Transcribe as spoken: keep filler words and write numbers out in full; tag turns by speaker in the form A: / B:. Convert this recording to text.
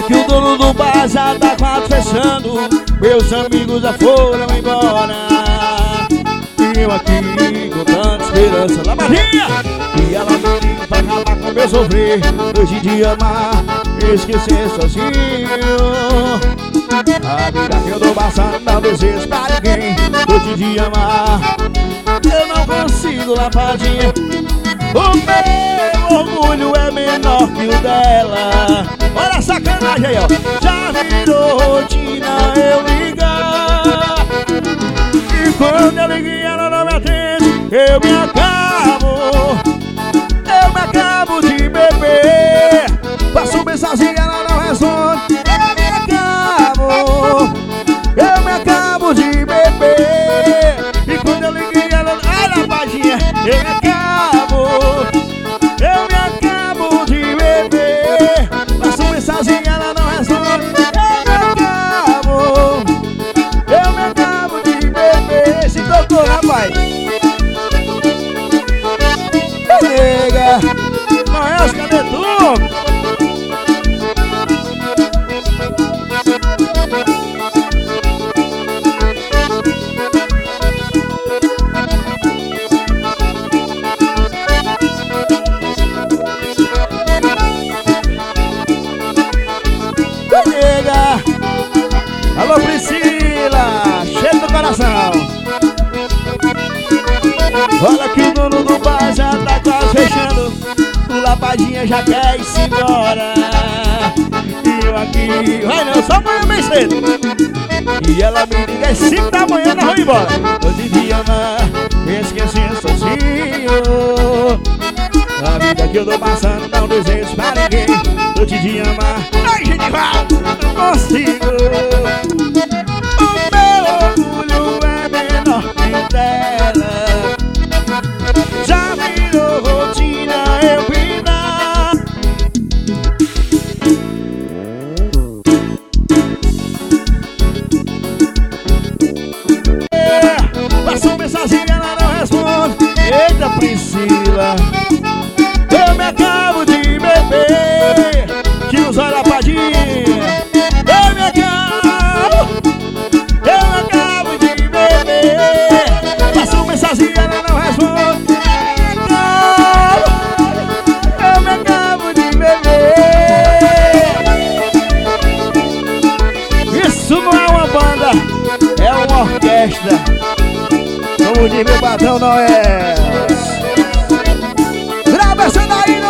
A: que o dono do bar já tá quase fechando. Meus amigos já foram embora e eu aqui com tanta esperança. Lambadinha! E ela me diz pra acabar com meu sofrer, hoje de amar, esquecer sozinho. A vida que eu tô passando não desejo pra ninguém, hoje de amar, eu não consigo, Lambadinha. O meu orgulho é menor que o dela. Olha a sacanagem aí, ó. Já virou rotina eu ligar, e quando eu ligo ela não me atende, eu me acabo, eu me acabo de beber. Passo mensagem ela não responde, eu me acabo, eu me acabo de beber. E quando eu ligo ela, olha a paginha, eu me acabo, eu me acabo de beber. Passo mensagem ela não responde, eu me acabo, eu me acabo de beber. Se tocou, rapaz. Nega, não é os cadetudos. Alô Priscila, cheio do coração. Olha que o dono do bar já tá quase fechando, o Lambadinha já quer ir-se embora e eu aqui, vai não, só amanhã bem cedo. E ela me liga às cinco da manhã, nós vamos embora. Hoje de amar, esquecendo sozinho. A vida que eu tô passando não desejo pra ninguém, hoje de amar, ai Genival, não consigo. O meu orgulho é menor que o dela, já virou rotina eu pinar. É, passou mensagem ela não responde. Eita Priscila, eu me acabo de beber, que os olhos Lambadinha. Eu me acabo, eu me acabo de beber. Passo mensagem ela não responde, eu me acabo de beber. Isso não é uma banda, é uma orquestra, como diz meu patrão Noé. Grava essa daí,